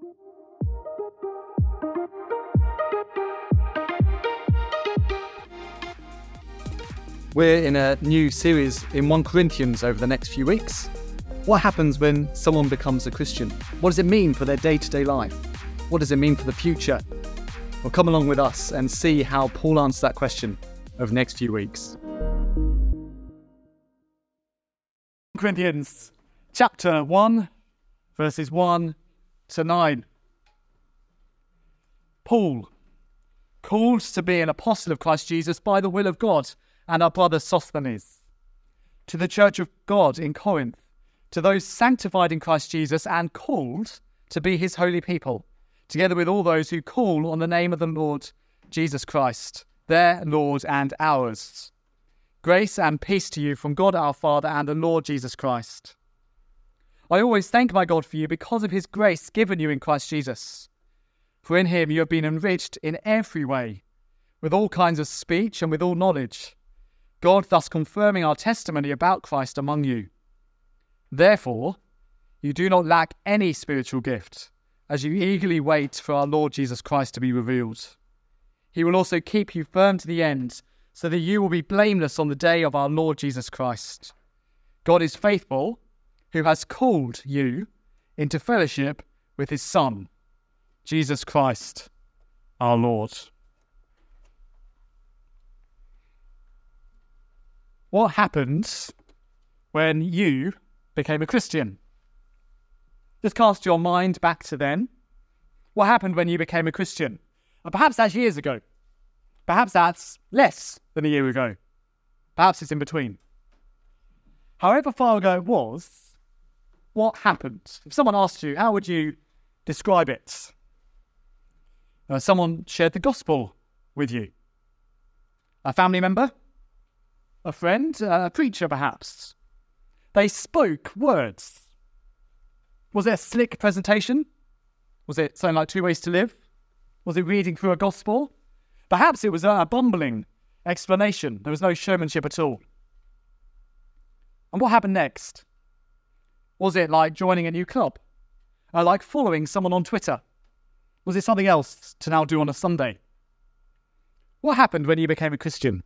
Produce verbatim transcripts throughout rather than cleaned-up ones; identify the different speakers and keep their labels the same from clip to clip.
Speaker 1: We're in a new series in First Corinthians over the next few weeks. What happens when someone becomes a Christian? What does it mean for their day-to-day life? What does it mean for the future? Well, come along with us and see how Paul answers that question over the next few weeks.
Speaker 2: First Corinthians chapter one, verses one to nine. Paul, called to be an apostle of Christ Jesus by the will of God, and our brother Sosthenes, to the church of God in Corinth, to those sanctified in Christ Jesus and called to be his holy people, together with all those who call on the name of the Lord Jesus Christ, their Lord and ours. Grace and peace to you from God our Father and the Lord Jesus Christ. I always thank my God for you because of his grace given you in Christ Jesus. For in him you have been enriched in every way, with all kinds of speech and with all knowledge, God thus confirming our testimony about Christ among you. Therefore, you do not lack any spiritual gift, as you eagerly wait for our Lord Jesus Christ to be revealed. He will also keep you firm to the end, so that you will be blameless on the day of our Lord Jesus Christ. God is faithful, who has called you into fellowship with his Son, Jesus Christ, our Lord. What happened when you became a Christian? Just cast your mind back to then. What happened when you became a Christian? And perhaps that's years ago. Perhaps that's less than a year ago. Perhaps it's in between. However far ago it was, what happened? If someone asked you, how would you describe it? Uh, someone shared the gospel with you. A family member? A friend? A preacher, perhaps? They spoke words. Was it a slick presentation? Was it something like Two Ways to Live? Was it reading through a gospel? Perhaps it was a bumbling explanation. There was no showmanship at all. And what happened next? Was it like joining a new club? Uh, like following someone on Twitter? Was it something else to now do on a Sunday? What happened when you became a Christian?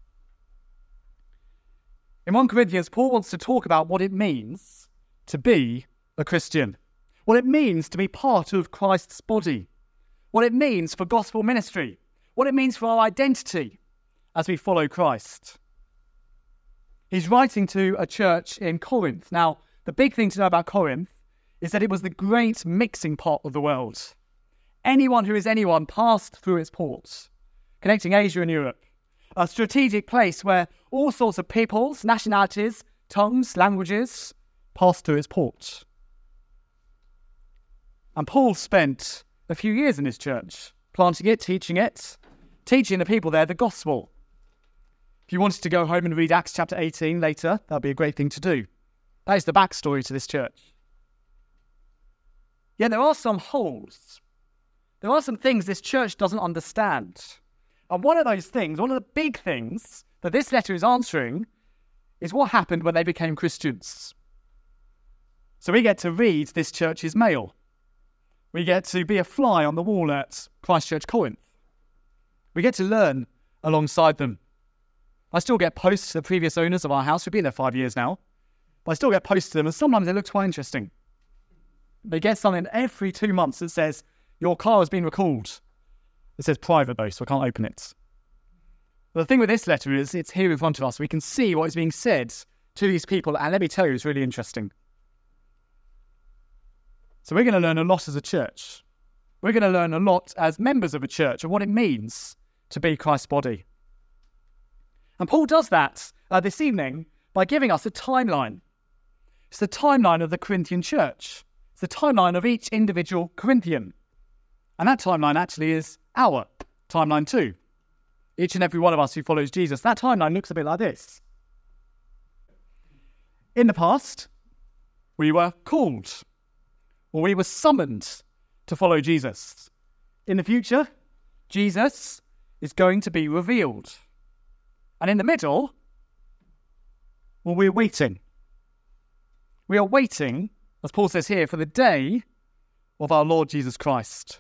Speaker 2: In First Corinthians, Paul wants to talk about what it means to be a Christian, what it means to be part of Christ's body, what it means for gospel ministry, what it means for our identity as we follow Christ. He's writing to a church in Corinth. Now, the big thing to know about Corinth is that it was the great mixing pot of the world. Anyone who is anyone passed through its ports, connecting Asia and Europe. A strategic place where all sorts of peoples, nationalities, tongues, languages passed through its ports. And Paul spent a few years in his church, planting it, teaching it, teaching the people there the gospel. If you wanted to go home and read Acts chapter eighteen later, that would be a great thing to do. That is the backstory to this church. Yet there are some holes. There are some things this church doesn't understand. And one of those things, one of the big things that this letter is answering is what happened when they became Christians. So we get to read this church's mail. We get to be a fly on the wall at Christchurch, Corinth. We get to learn alongside them. I still get posts to the previous owners of our house. We've been there five years now. But I still get posts to them, and sometimes they look quite interesting. They get something every two months that says, your car has been recalled. It says private though, so I can't open it. But the thing with this letter is it's here in front of us. We can see what is being said to these people, and let me tell you, it's really interesting. So we're going to learn a lot as a church. We're going to learn a lot as members of a church of what it means to be Christ's body. And Paul does that uh, this evening by giving us a timeline. It's the timeline of the Corinthian church. It's the timeline of each individual Corinthian. And that timeline actually is our timeline too. Each and every one of us who follows Jesus, that timeline looks a bit like this. In the past, we were called, or we were summoned to follow Jesus. In the future, Jesus is going to be revealed. And in the middle, well, we're waiting. We are waiting, as Paul says here, for the day of our Lord Jesus Christ.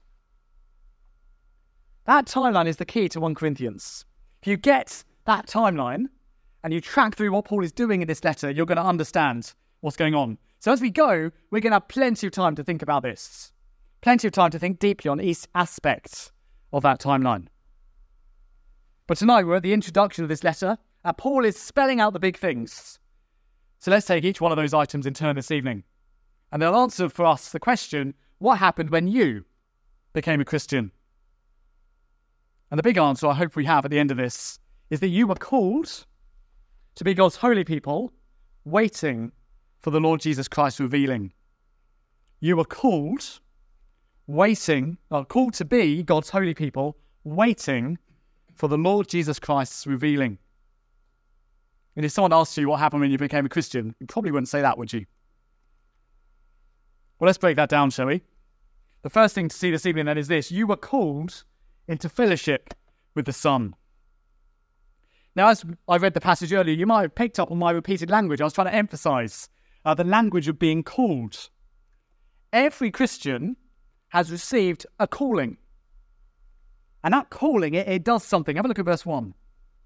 Speaker 2: That timeline is the key to First Corinthians. If you get that timeline and you track through what Paul is doing in this letter, you're going to understand what's going on. So as we go, we're going to have plenty of time to think about this. Plenty of time to think deeply on each aspect of that timeline. But tonight we're at the introduction of this letter, and Paul is spelling out the big things. So let's take each one of those items in turn this evening. And they'll answer for us the question, what happened when you became a Christian? And the big answer I hope we have at the end of this is that you were called to be God's holy people, waiting for the Lord Jesus Christ revealing. You were called, waiting, or called to be God's holy people, waiting for the Lord Jesus Christ's revealing. And if someone asked you what happened when you became a Christian, you probably wouldn't say that, would you? Well, let's break that down, shall we? The first thing to see this evening then is this: you were called into fellowship with the Son. Now, as I read the passage earlier, you might have picked up on my repeated language. I was trying to emphasise uh, the language of being called. Every Christian has received a calling. And that calling, it, it does something. Have a look at verse one.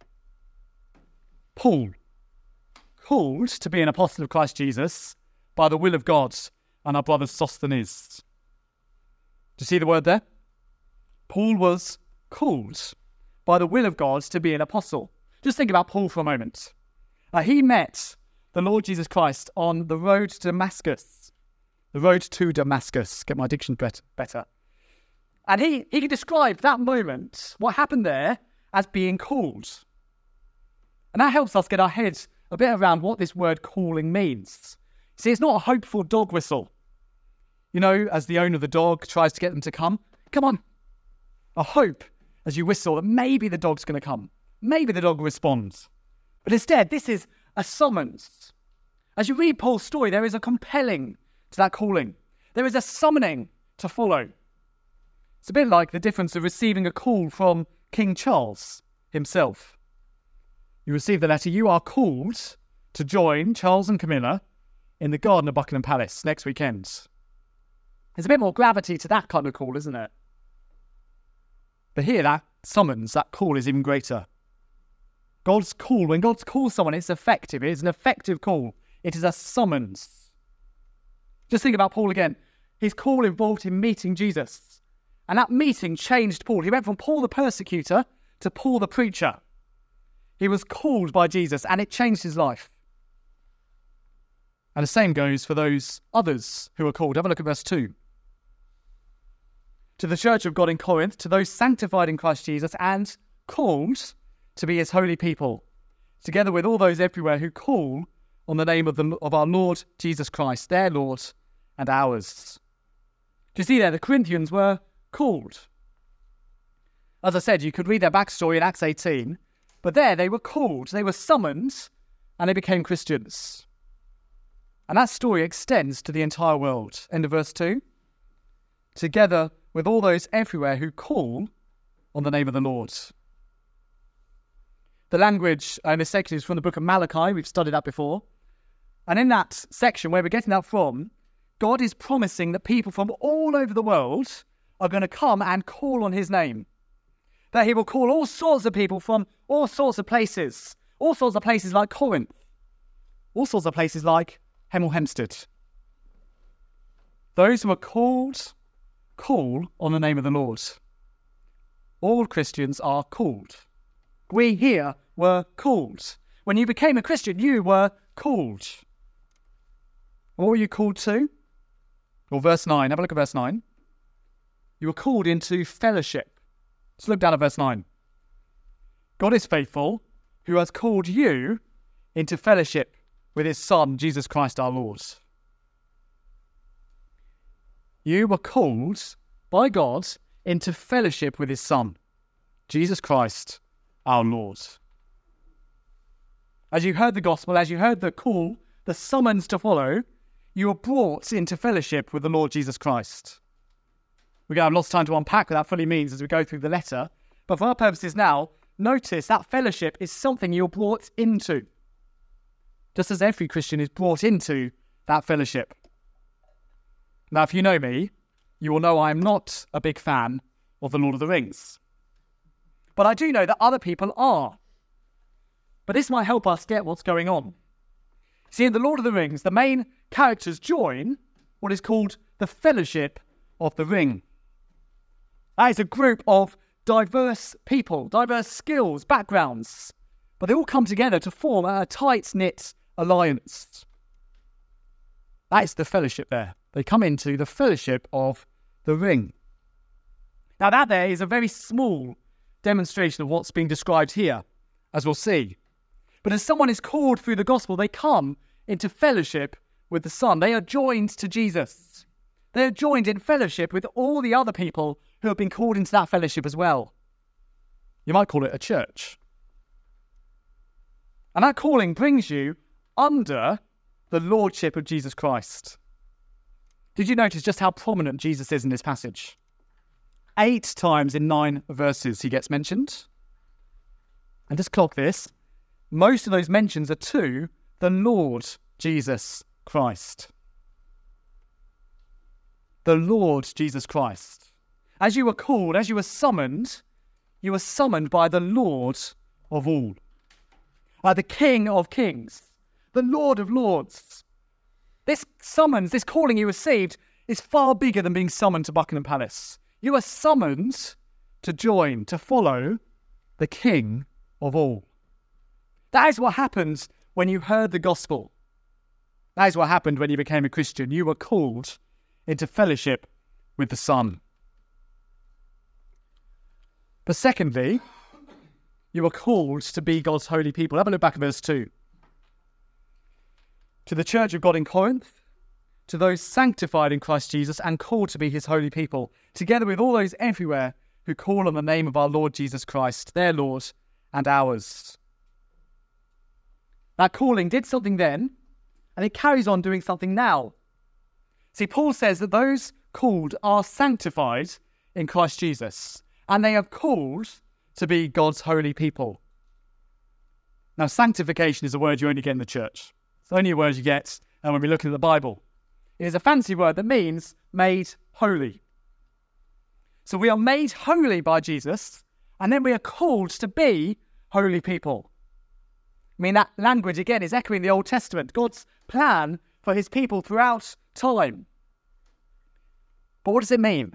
Speaker 2: Paul, called to be an apostle of Christ Jesus by the will of God, and our brother Sosthenes. Do you see the word there? Paul was called by the will of God to be an apostle. Just think about Paul for a moment. Uh, he met the Lord Jesus Christ on the road to Damascus. The road to Damascus. Get my diction better. And he, he can describe that moment, what happened there, as being called. And that helps us get our heads a bit around what this word calling means. See, it's not a hopeful dog whistle. You know, as the owner of the dog tries to get them to come. Come on. A hope as you whistle that maybe the dog's going to come. Maybe the dog responds. But instead, this is a summons. As you read Paul's story, there is a compelling to that calling. There is a summoning to follow. It's a bit like the difference of receiving a call from King Charles himself. You receive the letter, you are called to join Charles and Camilla in the garden of Buckingham Palace next weekend. There's a bit more gravity to that kind of call, isn't it? But here, that summons, that call is even greater. God's call, when God calls someone, it's effective. It is an effective call. It is a summons. Just think about Paul again. His call involved him meeting Jesus. And that meeting changed Paul. He went from Paul the persecutor to Paul the preacher. He was called by Jesus, and it changed his life. And the same goes for those others who are called. Have a look at verse two. To the church of God in Corinth, to those sanctified in Christ Jesus and called to be his holy people, together with all those everywhere who call on the name of, the, of our Lord Jesus Christ, their Lord and ours. Do you see there? The Corinthians were called. As I said, you could read their backstory in Acts eighteen, but there they were called, they were summoned, and they became Christians. And that story extends to the entire world. End of verse two. Together with all those everywhere who call on the name of the Lord. The language in this section is from the book of Malachi. We've studied that before. And in that section, where we're getting that from, God is promising that people from all over the world are going to come and call on his name. That he will call all sorts of people from all sorts of places. All sorts of places like Corinth. All sorts of places like Hemel Hempstead. Those who are called, call on the name of the Lord. All Christians are called. We here were called. When you became a Christian, you were called. What were you called to? Well, verse nine. Have a look at verse nine. You were called into fellowship. Let's look down at verse nine. God is faithful, who has called you into fellowship with his Son, Jesus Christ our Lord. You were called by God into fellowship with his Son, Jesus Christ our Lord. As you heard the gospel, as you heard the call, the summons to follow, you were brought into fellowship with the Lord Jesus Christ. We're going to have lots of time to unpack what that fully means as we go through the letter. But for our purposes now, notice that fellowship is something you're brought into. Just as every Christian is brought into that fellowship. Now, if you know me, you will know I am not a big fan of The Lord of the Rings. But I do know that other people are. But this might help us get what's going on. See, in The Lord of the Rings, the main characters join what is called the Fellowship of the Ring. That is a group of diverse people, diverse skills, backgrounds, but they all come together to form a tight-knit alliance. That is the fellowship there. They come into the Fellowship of the Ring. Now that there is a very small demonstration of what's being described here, as we'll see. But as someone is called through the gospel, they come into fellowship with the Son. They are joined to Jesus. They are joined in fellowship with all the other people who have been called into that fellowship as well. You might call it a church. And that calling brings you under the lordship of Jesus Christ. Did you notice just how prominent Jesus is in this passage? Eight times in nine verses he gets mentioned. And just clock this. Most of those mentions are to the Lord Jesus Christ. The Lord Jesus Christ. As you were called, as you were summoned, you were summoned by the Lord of all. By the King of Kings, the Lord of Lords. This summons, this calling you received is far bigger than being summoned to Buckingham Palace. You are summoned to join, to follow the King of all. That is what happened when you heard the gospel. That is what happened when you became a Christian. You were called into fellowship with the Son. But secondly, you were called to be God's holy people. Have a look back at verse two. To the church of God in Corinth, to those sanctified in Christ Jesus and called to be his holy people, together with all those everywhere who call on the name of our Lord Jesus Christ, their Lord and ours. That calling did something then, and it carries on doing something now. See, Paul says that those called are sanctified in Christ Jesus, and they are called to be God's holy people. Now, sanctification is a word you only get in the church. It's only a word you get when we look at the Bible. It is a fancy word that means made holy. So we are made holy by Jesus, and then we are called to be holy people. I mean, that language, again, is echoing the Old Testament, God's plan for his people throughout time. But what does it mean?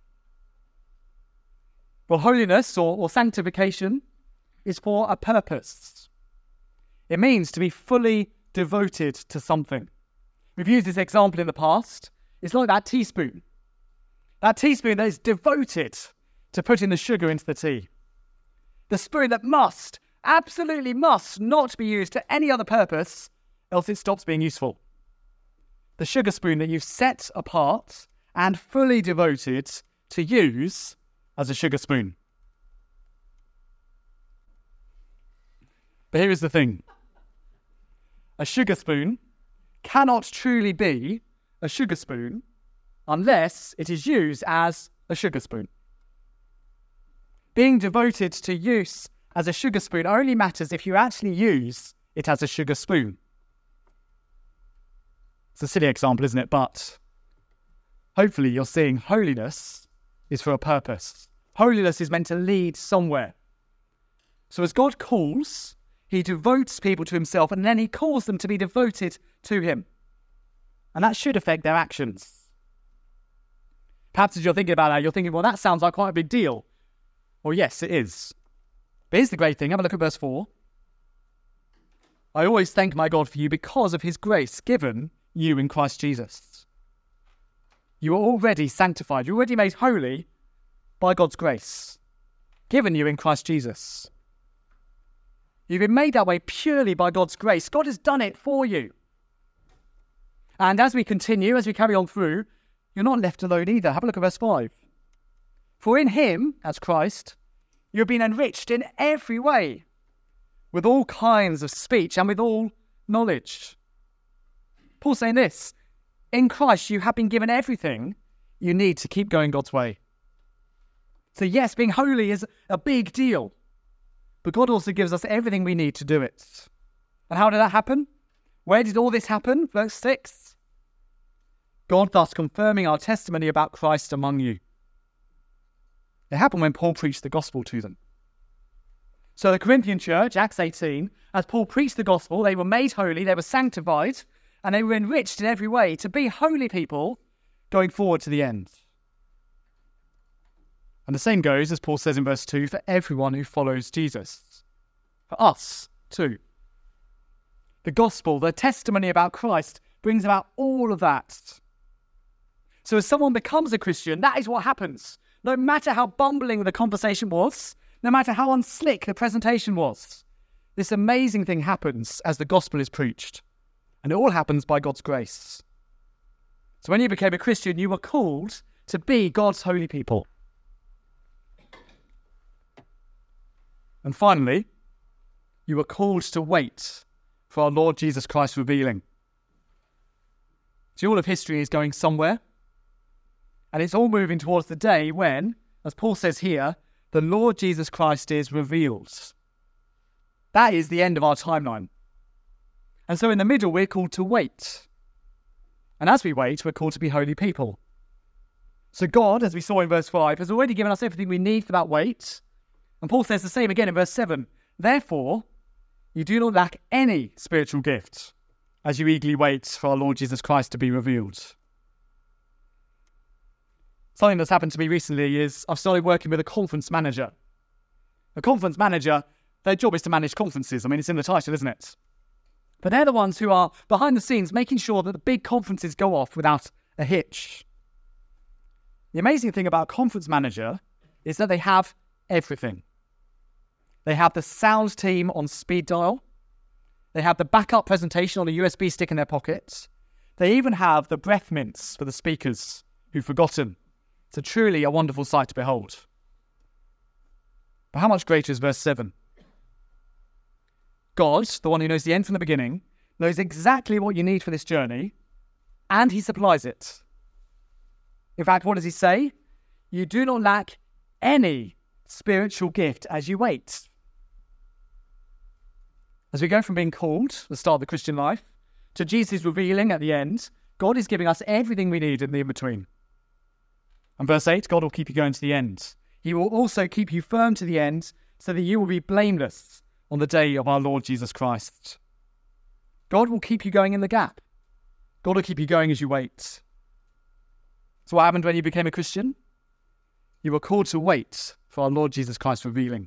Speaker 2: Well, holiness or, or sanctification is for a purpose. It means to be fully devoted to something. We've used this example in the past. It's like that teaspoon. That teaspoon that is devoted to putting the sugar into the tea. The spoon that must, absolutely must not be used to any other purpose, else it stops being useful. The sugar spoon that you've set apart and fully devoted to use as a sugar spoon. But here is the thing. A sugar spoon cannot truly be a sugar spoon unless it is used as a sugar spoon. Being devoted to use as a sugar spoon only matters if you actually use it as a sugar spoon. It's a silly example, isn't it? But hopefully you're seeing holiness is for a purpose. Holiness is meant to lead somewhere. So as God calls, he devotes people to himself, and then he calls them to be devoted to him. And that should affect their actions. Perhaps as you're thinking about that, you're thinking, well, that sounds like quite a big deal. Well, yes, it is. But here's the great thing. Have a look at verse four. I always thank my God for you because of his grace given you in Christ Jesus. You are already sanctified. You're already made holy by God's grace, given you in Christ Jesus. You've been made that way purely by God's grace. God has done it for you. And as we continue, as we carry on through, you're not left alone either. Have a look at verse five. For in him, as Christ, you've been enriched in every way, with all kinds of speech and with all knowledge. Paul's saying this, in Christ you have been given everything you need to keep going God's way. So yes, being holy is a big deal, but God also gives us everything we need to do it. And how did that happen? Where did all this happen? Verse six. God thus confirming our testimony about Christ among you. It happened when Paul preached the gospel to them. So the Corinthian church, Acts eighteen, as Paul preached the gospel, they were made holy, they were sanctified, and they were enriched in every way to be holy people going forward to the end. And the same goes, as Paul says in verse two, for everyone who follows Jesus. For us too. The gospel, the testimony about Christ, brings about all of that. So as someone becomes a Christian, that is what happens. No matter how bumbling the conversation was, no matter how unslick the presentation was, this amazing thing happens as the gospel is preached. And it all happens by God's grace. So when you became a Christian, you were called to be God's holy people. And finally, you were called to wait for our Lord Jesus Christ revealing. See, all of history is going somewhere. And it's all moving towards the day when, as Paul says here, the Lord Jesus Christ is revealed. That is the end of our timeline. And so in the middle, we're called to wait. And as we wait, we're called to be holy people. So God, as we saw in verse five, has already given us everything we need for that wait. And Paul says the same again in verse seven. Therefore, you do not lack any spiritual gift as you eagerly wait for our Lord Jesus Christ to be revealed. Something that's happened to me recently is I've started working with a conference manager. A conference manager, their job is to manage conferences. I mean, it's in the title, isn't it? But they're the ones who are behind the scenes making sure that the big conferences go off without a hitch. The amazing thing about a conference manager is that they have everything. They have the sound team on speed dial. They have the backup presentation on a U S B stick in their pockets. They even have the breath mints for the speakers who've forgotten. It's a truly a wonderful sight to behold. But how much greater is verse seven? God, the one who knows the end from the beginning, knows exactly what you need for this journey, and he supplies it. In fact, what does he say? You do not lack any spiritual gift as you wait. As we go from being called, the start of the Christian life, to Jesus revealing at the end, God is giving us everything we need in the in-between. And verse eight, God will keep you going to the end. He will also keep you firm to the end so that you will be blameless on the day of our Lord Jesus Christ. God will keep you going in the gap. God will keep you going as you wait. So what happened when you became a Christian? You were called to wait for our Lord Jesus Christ revealing.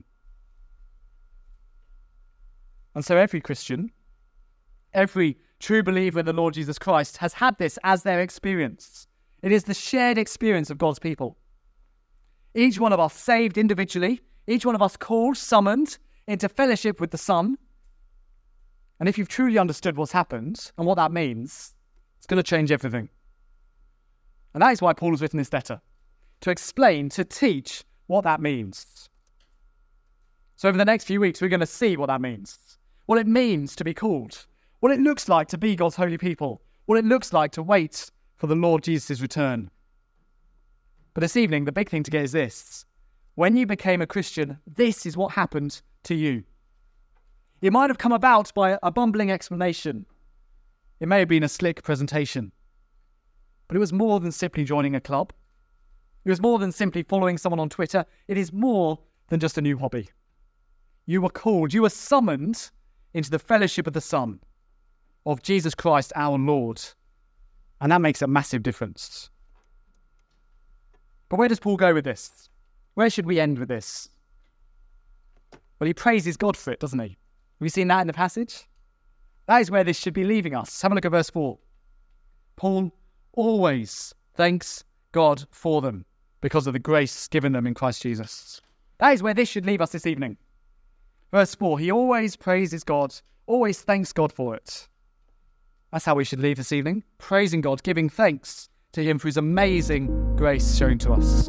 Speaker 2: And so every Christian, every true believer in the Lord Jesus Christ has had this as their experience. It is the shared experience of God's people. Each one of us saved individually, each one of us called, summoned into fellowship with the Son. And if you've truly understood what's happened and what that means, it's going to change everything. And that is why Paul has written this letter, to explain, to teach what that means. So over the next few weeks, we're going to see what that means, what it means to be called, what it looks like to be God's holy people, what it looks like to wait for the Lord Jesus' return. But this evening, the big thing to get is this. When you became a Christian, this is what happened to you. It might have come about by a bumbling explanation. It may have been a slick presentation. But it was more than simply joining a club. It was more than simply following someone on Twitter. It is more than just a new hobby. You were called, you were summoned into the fellowship of the Son, of Jesus Christ our Lord. And that makes a massive difference. But where does Paul go with this? Where should we end with this? Well, he praises God for it, doesn't he? Have you seen that in the passage? That is where this should be leaving us. Have a look at verse four. Paul always thanks God for them because of the grace given them in Christ Jesus. That is where this should leave us this evening. Verse four, he always praises God, always thanks God for it. That's how we should leave this evening, praising God, giving thanks to him for his amazing grace shown to us.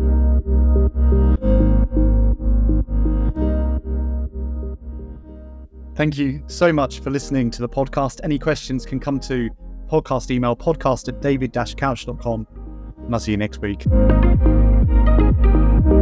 Speaker 2: Thank you so much for listening to the podcast. Any questions can come to podcast email podcast at david dash couch dot com. And I'll see you next week.